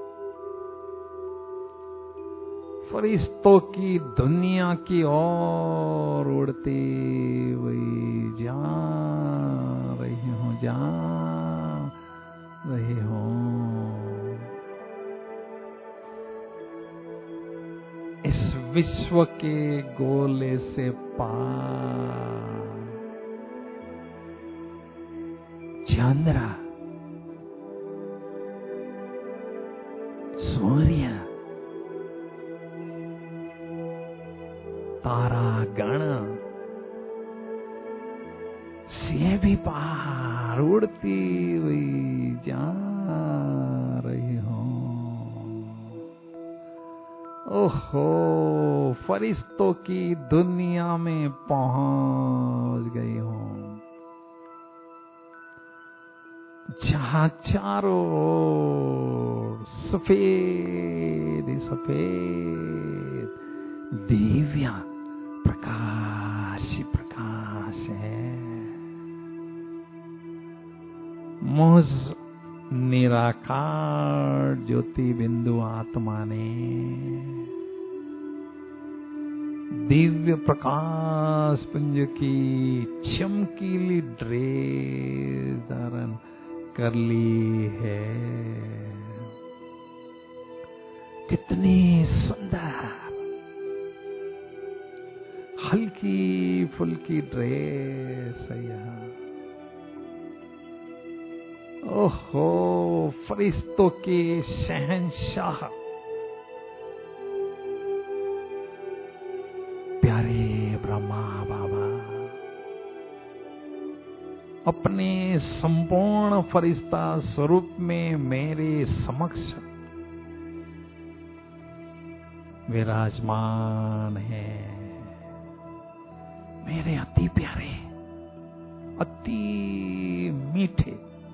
फरिश्तों की दुनिया की ओर उड़ती हुई जा रही हूँ। इस विश्व के गोले से पार चंद्रा उड़ती हुई जा रही हूँ। ओहो, फरिश्तों की दुनिया में पहुंच गई हूँ, जहाँ चारों ओर सफेद सफेद दिव्य प्रकाश ही प्रकाश है। मुझ निराकार ज्योति बिंदु आत्मा ने दिव्य प्रकाश पुंज की चमकीली ड्रेस धारण कर ली है। कितनी सुंदर हल्की फुल्की ड्रेस है यह। ओहो, फरिश्तों के शहंशाह प्यारे ब्रह्मा बाबा अपने संपूर्ण फरिश्ता स्वरूप में मेरे समक्ष विराजमान है। मेरे अति प्यारे, अति मीठे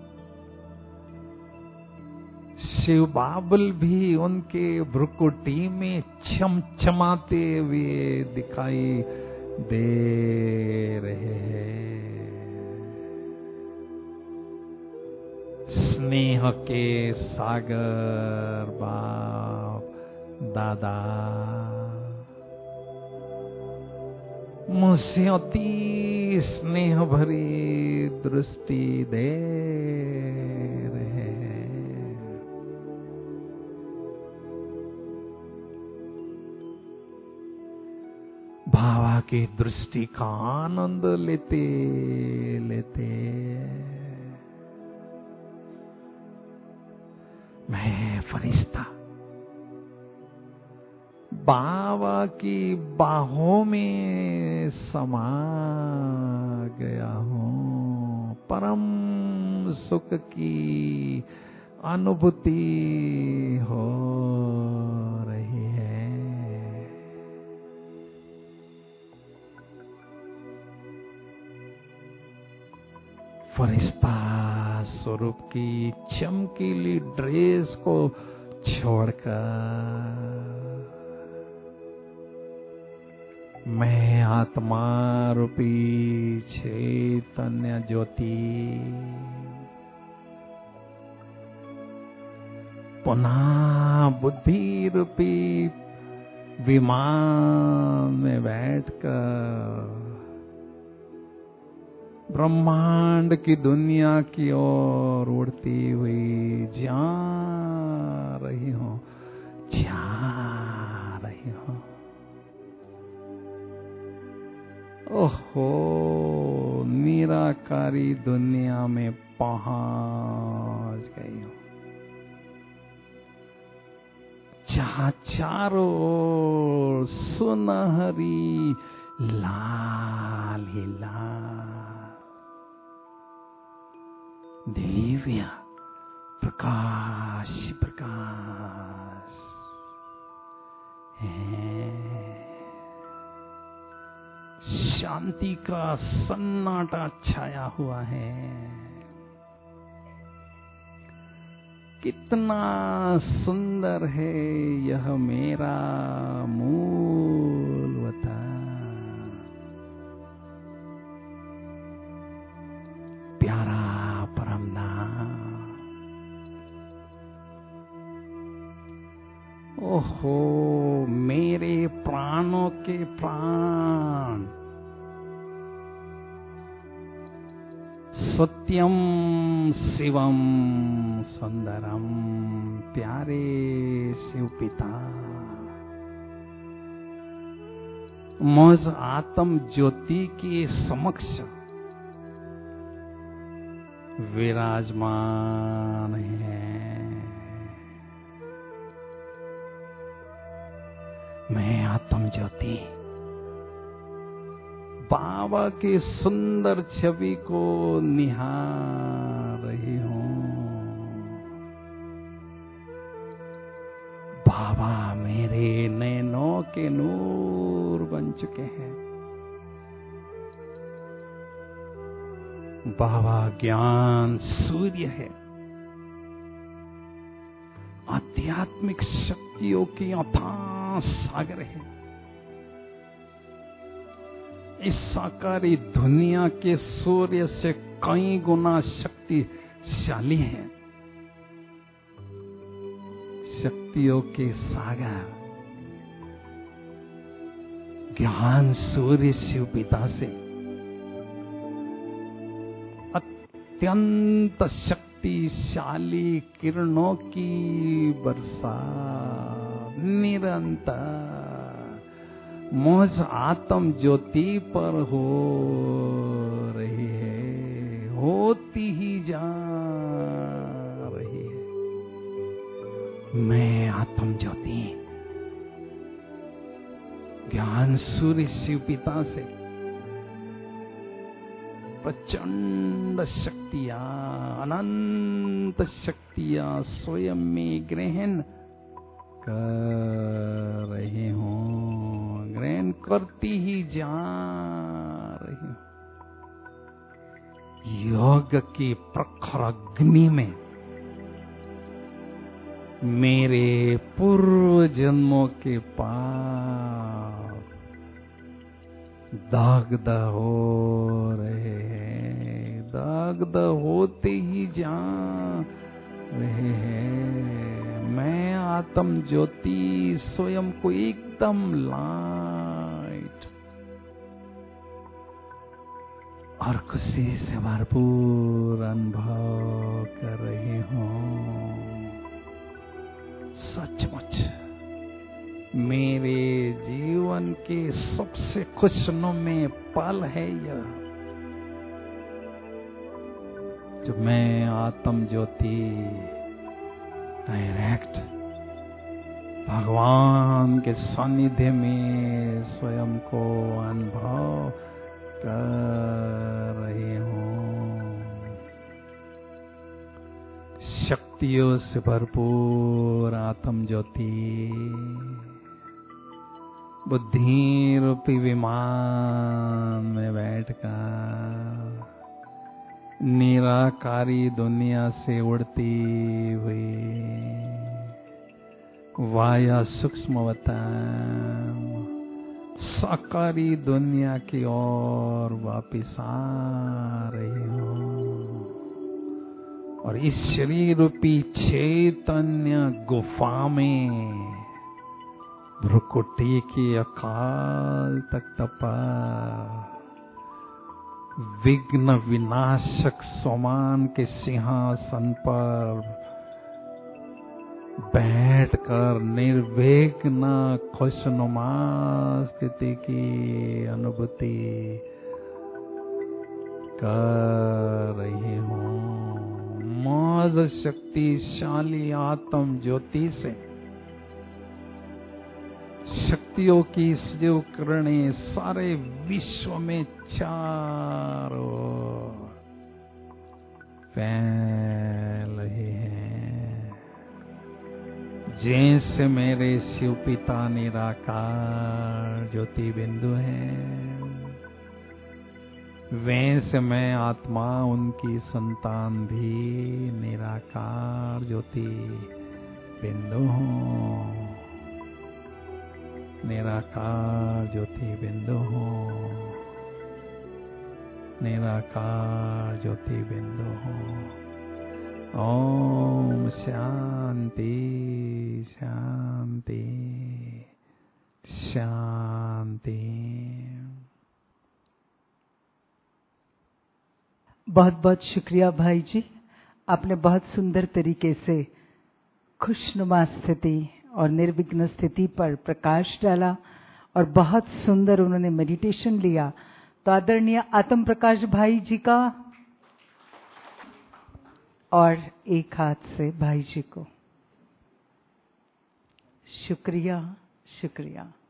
शिव बाबुल भी उनके भ्रुकुटी में चमचमाते हुए दिखाई दे रहे हैं। स्नेह के सागर बाप दादा मुझसे अति स्नेह भरी दृष्टि दे रहे हैं। भावा की दृष्टि का आनंद लेते लेते मैं फरिश्ता बाबा की बाहों में समा गया हूँ। परम सुख की अनुभूति हो रही है। फरिश्ता स्वरूप की चमकीली ड्रेस को छोड़कर मैं आत्मा रूपी चैतन्य ज्योति पुनः बुद्धि रूपी विमान में बैठकर ब्रह्मांड की दुनिया की ओर उड़ती हुई जा रही हूँ, जा रही हूँ। ओहो, निराकारी दुनिया में पहुंच गई हूँ, जहाँ चारों ओर सुनहरी लाल ही लाल दिव्य प्रकाश प्रकाश है। शांति का सन्नाटा छाया हुआ है। कितना सुंदर है यह मेरा मूल वतन, प्यारा परम धाम। ओहो, मेरे प्राणों के प्राण, सत्यम शिवम सुंदरम, प्यारे शिव पिता मुझ आत्म ज्योति के समक्ष विराजमान है। मैं आत्म ज्योति बाबा के सुंदर छवि को निहार के नूर बन चुके हैं। बाबा ज्ञान सूर्य है, आध्यात्मिक शक्तियों की अथाह सागर है। इस साकारी दुनिया के सूर्य से कई गुना शक्तिशाली है। शक्तियों के सागर ज्ञान सूर्य शिव पिता से अत्यंत शक्तिशाली किरणों की वर्षा निरंतर मुझ आत्म ज्योति पर हो रही है, होती ही जा रही है। मैं आत्म ज्योति ज्ञान सूर्य शिव पिता से प्रचंड शक्तियां, अनंत शक्तियां स्वयं में ग्रहण कर रहे हूं, ग्रहण करती ही जा रही हूं। योग की प्रखर अग्नि में मेरे पूर्व जन्मों के पाप दग्ध हो रहे हैं, दग्ध होते ही जा रहे हैं। मैं आत्म ज्योति स्वयं को एकदम लाइट और खुशी से भरपूर अनुभव कर रही हूँ। सचमुच मेरे जीवन के सबसे खुशनुमा पल है यह, जब मैं आत्म ज्योति डायरेक्ट भगवान के सानिध्य में स्वयं को अनुभव कर रही हूँ। शक्तियों से भरपूर आत्म ज्योति बुद्धि रूपी विमान में बैठकर निराकारी दुनिया से उड़ती हुई वाया सूक्ष्मवता साकारी दुनिया की ओर वापिस आ रही हूँ। और इस शरीर रूपी चैतन्य गुफा में भ्रुकुटी की अकाल तक तपा विघ्न विनाशक सोमान के सिंहासन पर बैठकर निर्विघ्न खुशनुमा स्थिति की अनुभूति कर रही हूँ। मौज शक्तिशाली आत्म ज्योति से शक्तियों की सदैव किरणें सारे विश्व में चारों फैल रहे हैं। जैसे मेरे शिव पिता निराकार ज्योति बिंदु हैं, वैसे मैं आत्मा उनकी संतान भी निराकार ज्योति बिंदु हूँ। निराकार ज्योति बिंदु हूँ, निराकार ज्योति बिंदु हूँ। ओम शांति शांति शांति। बहुत बहुत शुक्रिया भाई जी, आपने बहुत सुंदर तरीके से खुशनुमा स्थिति और निर्विघ्न स्थिति पर प्रकाश डाला और बहुत सुंदर उन्होंने मेडिटेशन लिया। तो आदरणीय आत्म प्रकाश भाई जी का और एक हाथ से भाई जी को शुक्रिया शुक्रिया।